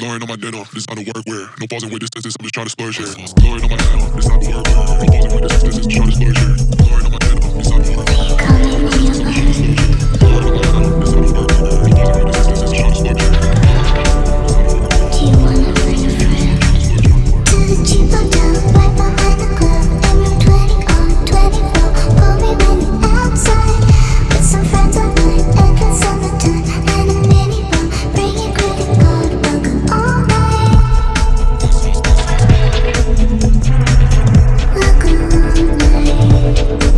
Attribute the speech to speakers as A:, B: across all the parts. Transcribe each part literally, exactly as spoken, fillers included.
A: Lowering on my dinner, this how the work wear. No pausing with distances, I'm just trying to splurge here. Lowering on my dinner, this how the work wear. No pausing with distances, just trying to splurge here. Lowering on my dinner, this how the work wear. Lowering on my dinner, this how the work wear. No pausing with distances, just trying to splurge here.
B: Do you wanna bring a friend to the cheap hotel right behind the club in room twenty or twenty-four? Call me when you're outside with some friends all night and get summertime and a mini bar. Bring your credit card, welcome all night. Welcome all night.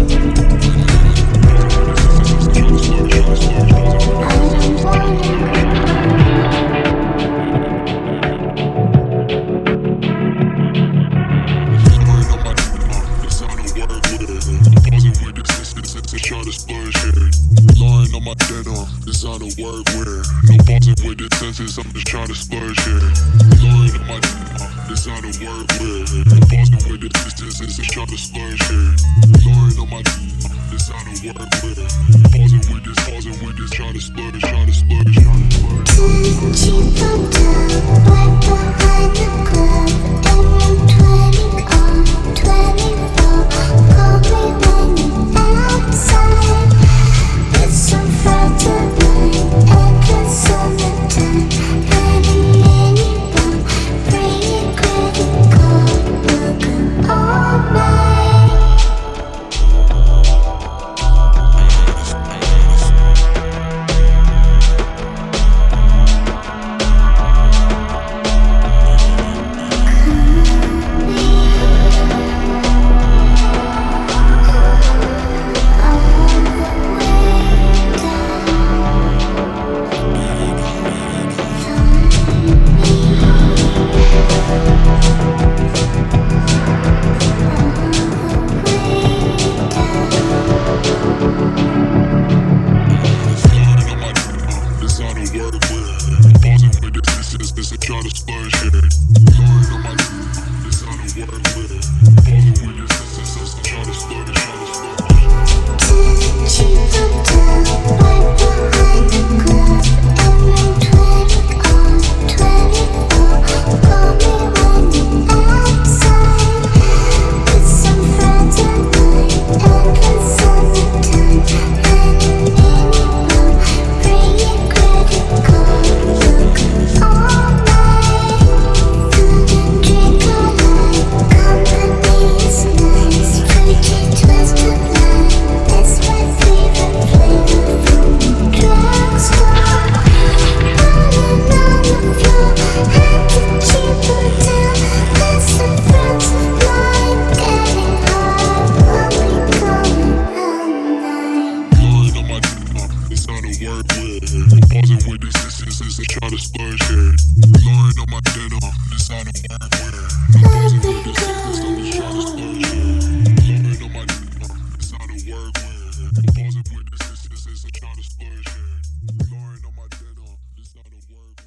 B: I don't wanna.
A: Lying on my dinner, designer workwear. No pausing with the senses, I'm just trying to splurge here. Lying on my dinner, designer workwear. No pausing with the senses, just trying to splurge here. Lying on my dinner, designer workwear. Pausing with this, pausing with this, trying to splurge, trying to splurge, trying to splurge.
B: To the cheap hotel right behind the club in room twenty or twenty-four. Call me when you're outside with some friends tonight and get summertime and a mini bar. Bring your credit card, welcome all night.
A: Trying to splurge here. Lying on my dinner, this how the work wear. Pausing with this distance, I'm trying to splurge, trying to splurge.
B: To the cheap hotel right behind the club in room twenty or twenty-four. Call me when you're outside with some friends tonight and get summertime and a mini bar. Bring your credit card, welcome all night. Food and drink all night, company is nice. Freaky twist of night, it's my favorite flavor from the drugstore. Running on the floor at the cheap hotel with some friends of mine. Getting hard, we'll be going all night.
A: Lying on my dinner, this how the work wear. Pausing with this distance, I'm trying to splurge here. Lying on my dinner, this how the work wear. Pausing with this distance, I'm just trying to splurge here. Lying on my dinner, this how the work wear. Pausing with this distance, I'm trying to splurge here. Lying on my dinner, this how the work wear.